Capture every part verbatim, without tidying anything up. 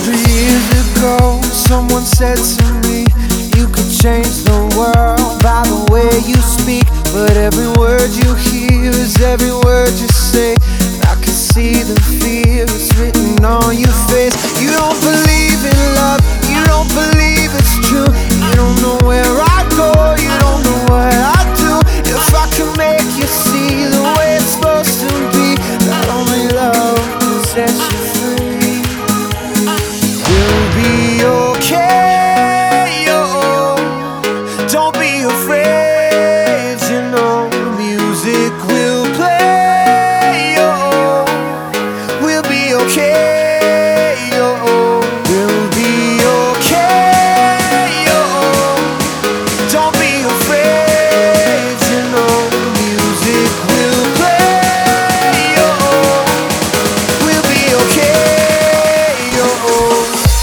hundred years ago, someone said to me, you could change the world by the way you speak. But every word you hear is every word you say. I can see the fear, it's written on your face. You don't believe in love, you don't believe it's true. You don't know where I go, you don't know what I do. If I can make you see the way it's supposed to be, that only love can set you free. We'll be okay, oh, don't be afraid, you know. Music will play, oh, we'll be okay, oh, we'll be okay, oh, don't be afraid, you know. Music will play, oh, we'll be okay, oh.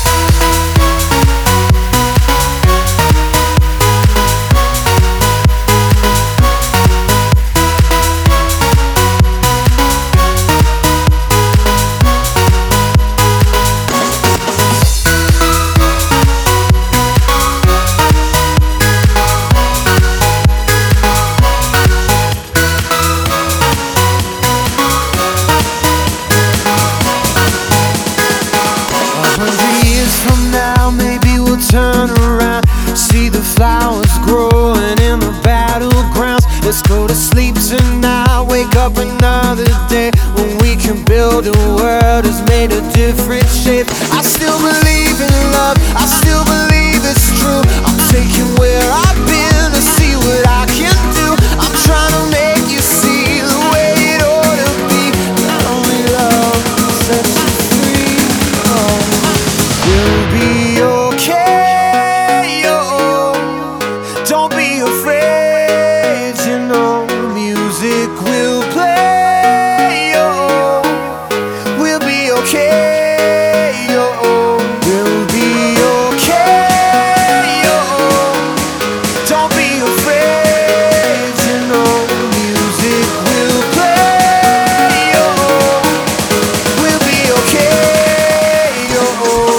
From now, maybe we'll turn around, see the flowers growing in the battlegrounds. Let's go to sleep tonight, wake up another day when we can build a world that's made of different shapes. I still believe in love, I still believe it's true. I'm taking where I've been to see what I can do. I'm trying to make you see the way it ought to be, that only love sets you free. Oh. We'll be okay, oh, don't be afraid, you know. Music will play, oh, we'll be okay, oh, we'll be okay, oh, don't be afraid, you know. Music will play, oh, we'll be okay, oh.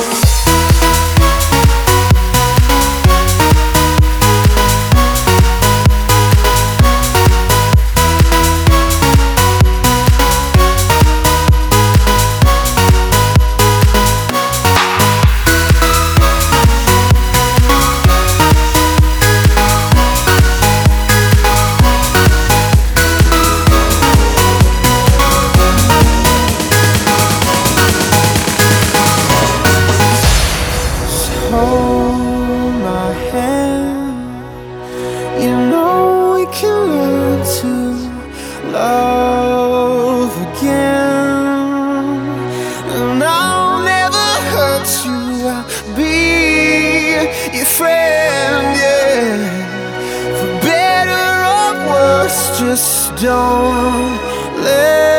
Hold my hand, you know we can learn to love again. And I'll never hurt you, I'll be your friend, yeah. For better or worse, just don't let